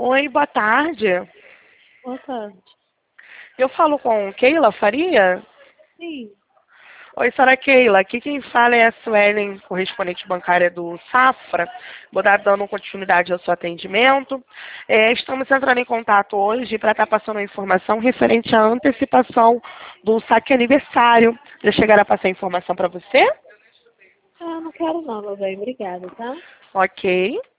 Oi, boa tarde. Boa tarde. Eu falo com Keila Faria? Sim. Oi, senhora Keila. Aqui quem fala é a Suelen, correspondente bancária do Safra. Vou dar dando continuidade ao seu atendimento. Estamos entrando em contato hoje para estar passando a informação referente à antecipação do saque aniversário. Já chegaram a passar a informação para você? Ah, não quero não, meu bem. Obrigada, tá? Ok.